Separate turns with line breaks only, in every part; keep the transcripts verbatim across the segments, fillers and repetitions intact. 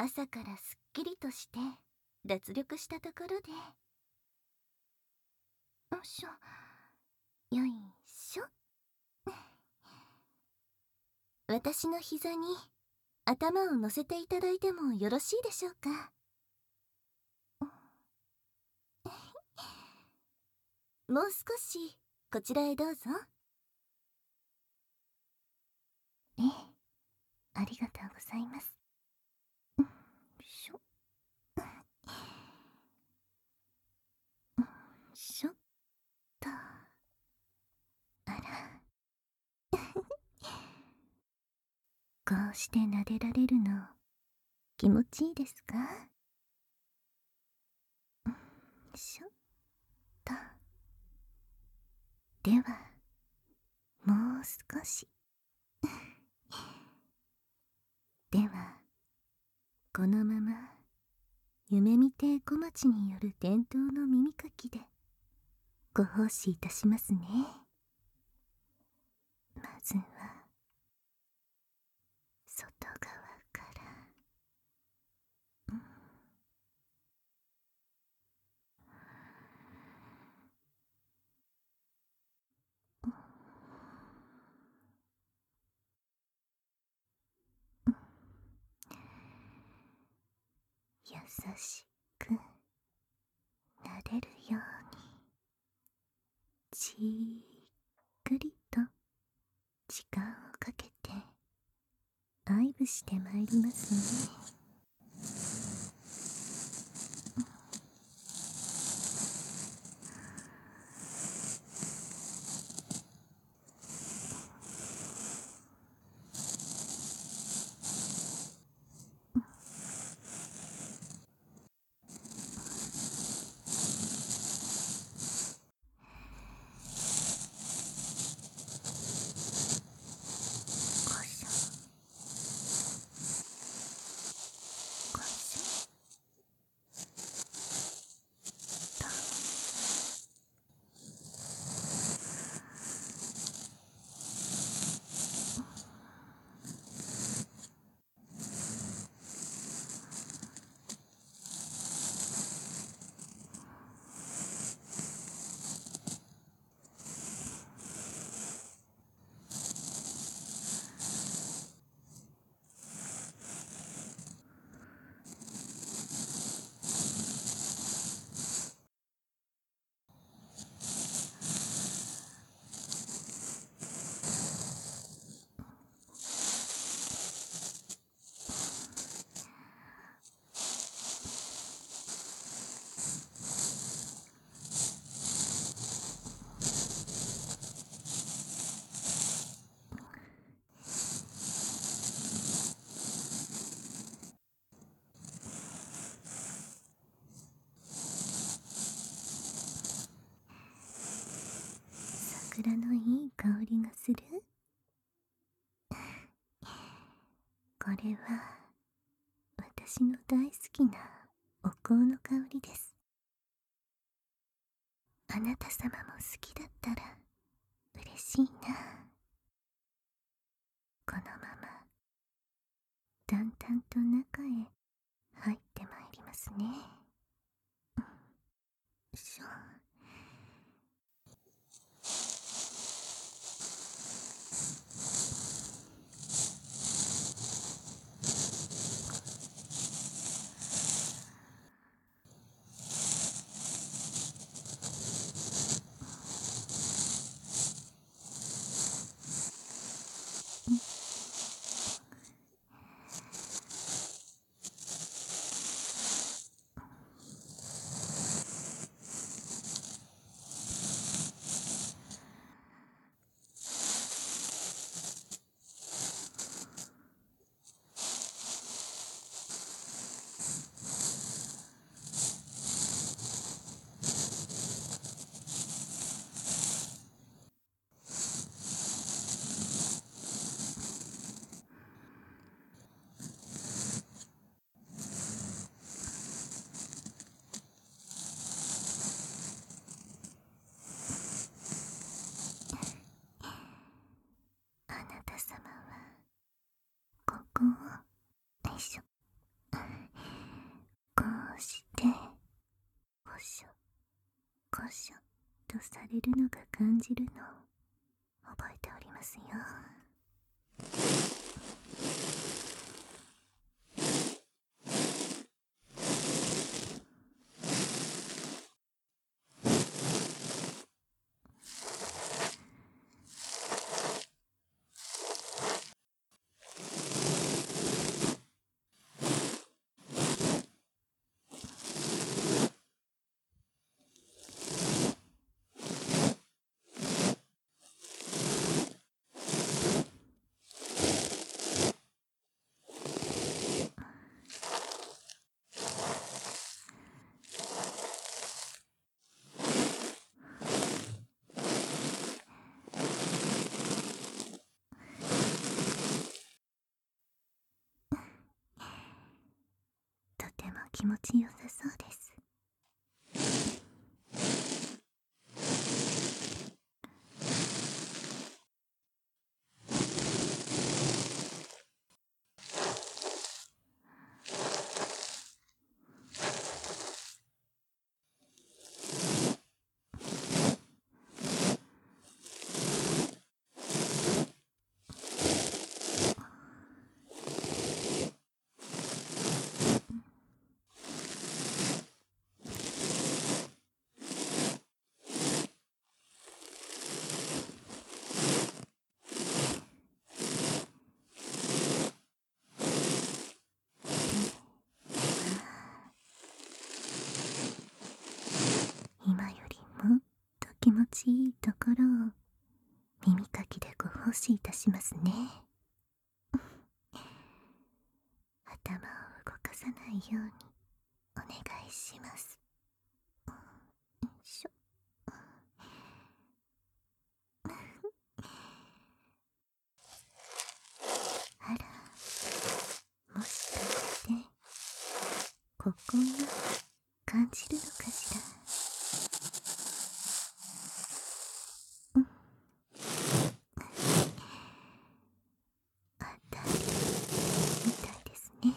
朝からすっきりとして脱力したところで、よいしょ、よいしょ。私の膝に頭を乗せていただいてもよろしいでしょうか。もう少しこちらへどうぞ。ええ、ありがとうございます。よいしょ、よいしょっと。あらこうして撫でられるの気持ちいいですか？よいしょっと。ではもう少しではこのまま夢見亭小町による伝統の耳かきでご奉仕いたしますね。まずは外側から、うん、優しく撫でるようにじっくりと時間をかけて愛撫してまいりますね。こしょこしょと。桜のいい香りがする。これは私の大好きなお香の香りです。あなた様も好きだったら嬉しいな。このままだんだんと中へ入ってまいりますね。よいしょ。あなた様はここをよいしょしょこしょとされるのが感じるのを覚えておりますよ。とても気持ちよさそうです。今よりもっと気持ちいいところを耳かきでご奉仕いたしますね。頭を動かさないようにお願いします。よいしょ。あら、もしかしてここが感じるのかしら。うんあたりみたいですね。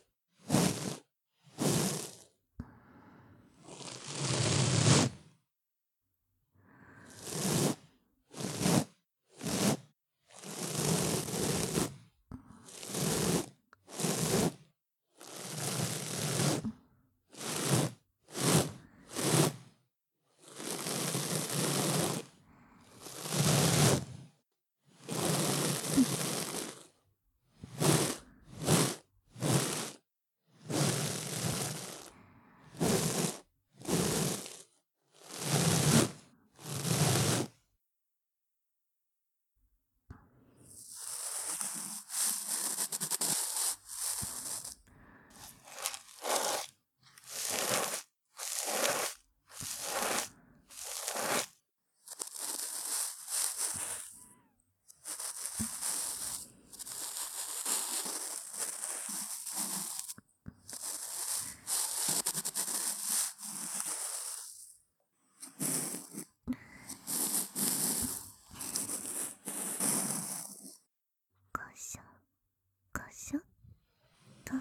こしょこしょっと。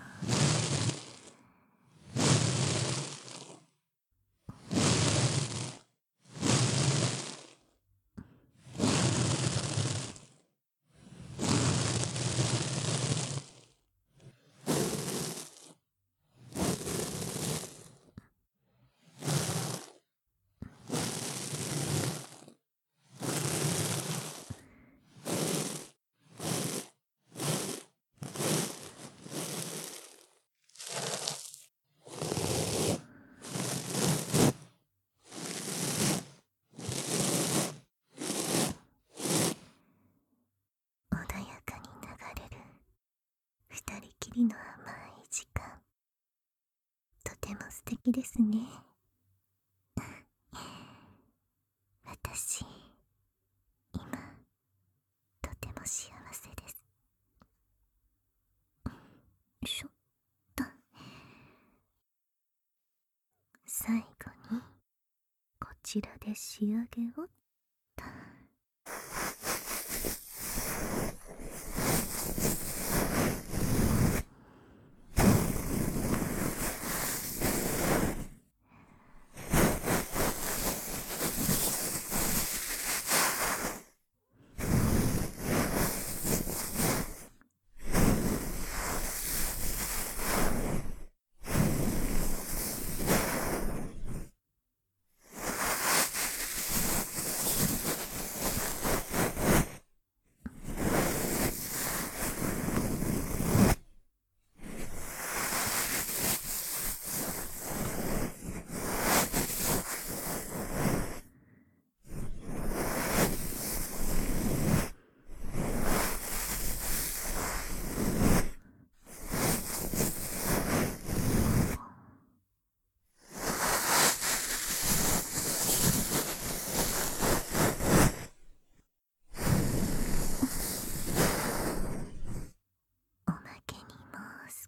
穏やかに流れる二人きりの甘い時間、とても素敵ですね。私今とても幸せです。よいしょっと。最後にこちらで仕上げをっと。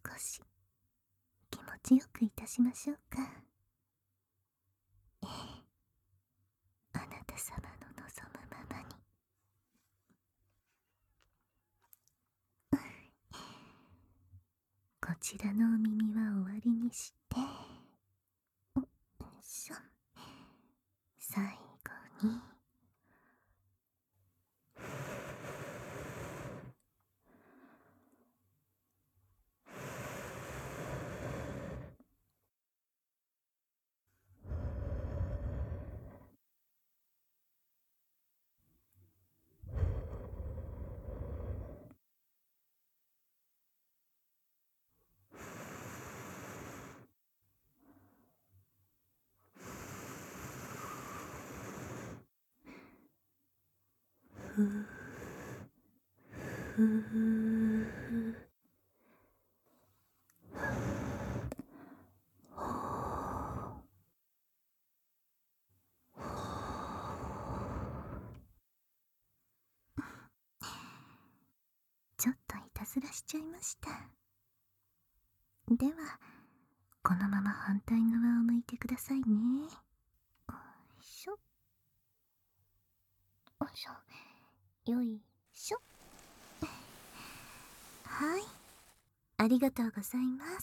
少し気持ちよくいたしましょうか。ええ、あなた様の望むままに。こちらのお耳は終わりにして、おっしょ、最後にふうふうちょっといたずらしちゃいました。ではこのまま反対側を向いてくださいね。よいしょ、よいしょ、よいしょ。はい、ありがとうございます。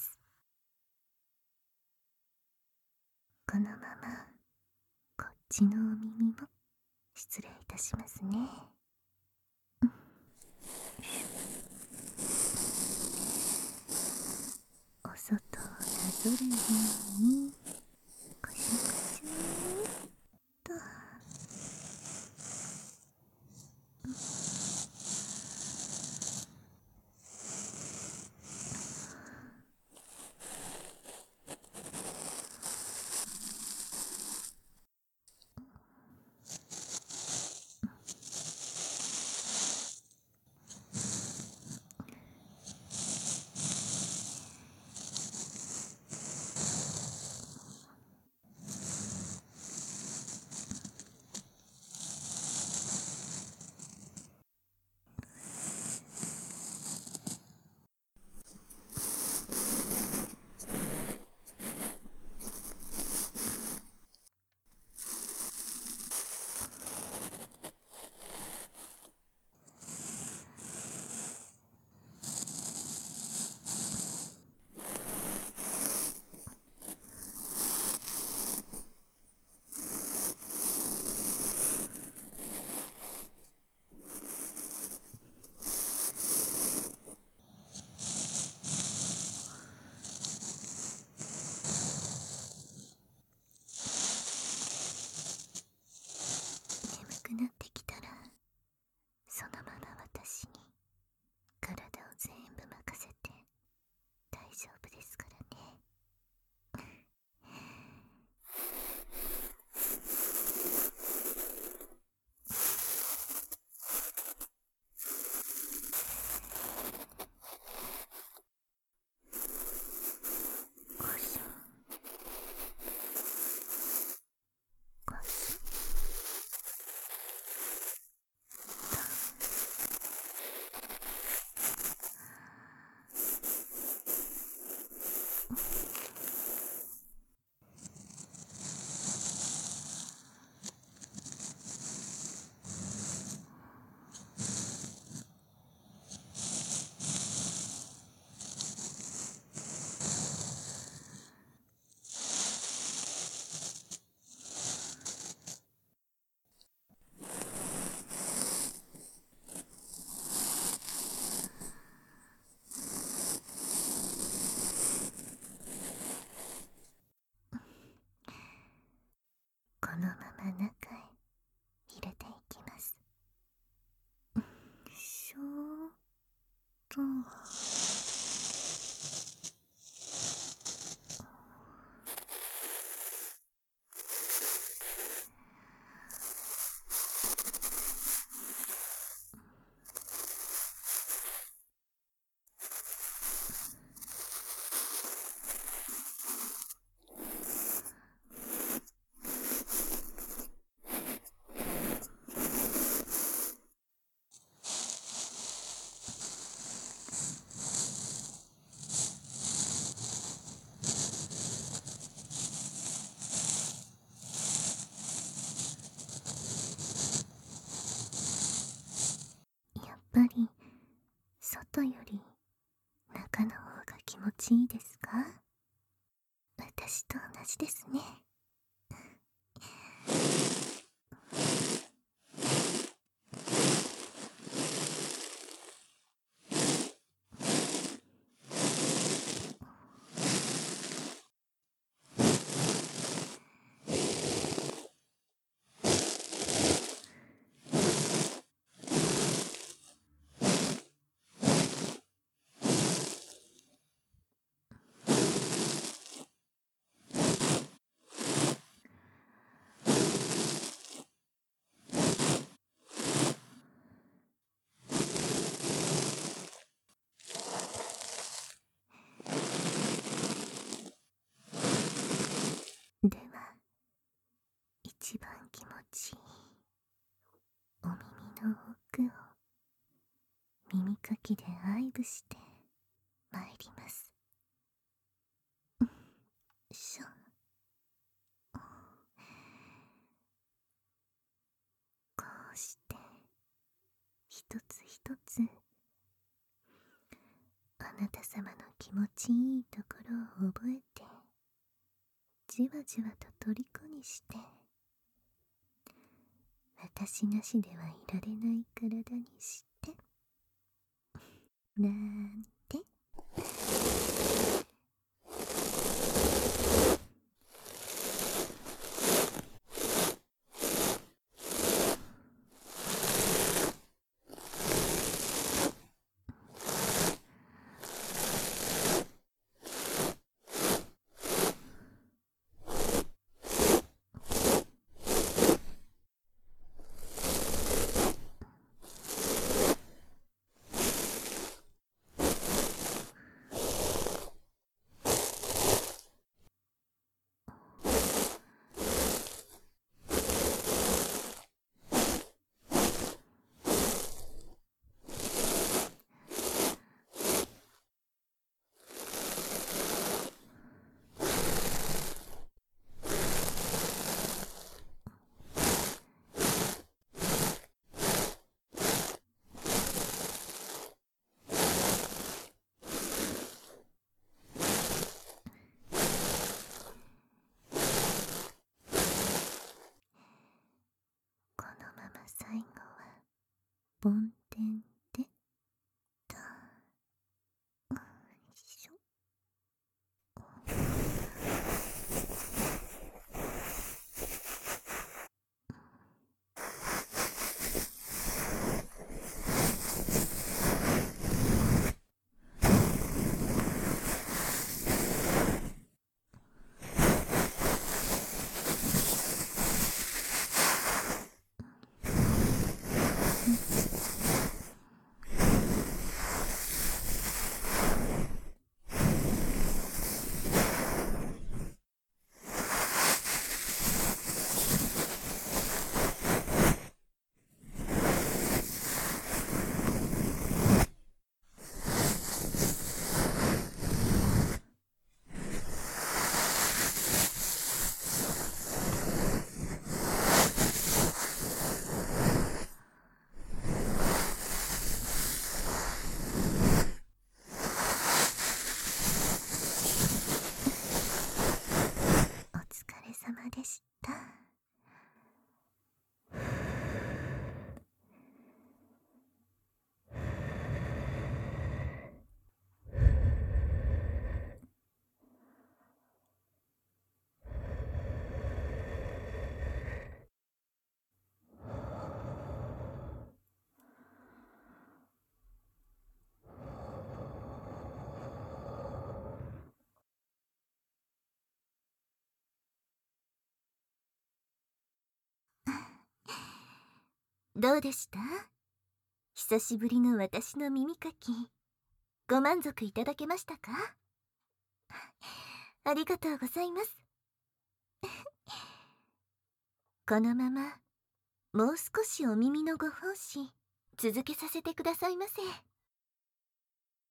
このままこっちのお耳も失礼いたしますね。お外をなぞるようにこしょこしょっと。眠くなってきたらそのまま私に体を全部任せて大丈夫ですからね。こしょこしょ。このまま中へ入れていきます。しょーっと。 中の方が気持ちいいですか？私と同じですね。では、一番気持ちいいお耳の奥を耳かきで愛撫してまいります。しょ。こうして一つ一つあなた様の気持ちいいところを覚えて、じわじわと虜にして、私なしではいられない体にして、なんて。このまま最後は梵天でと。よいしょ。お疲れ様でした。どうでした？久しぶりの私の耳かき、ご満足いただけましたか？ありがとうございます。このままもう少しお耳のご奉仕続けさせてくださいませ。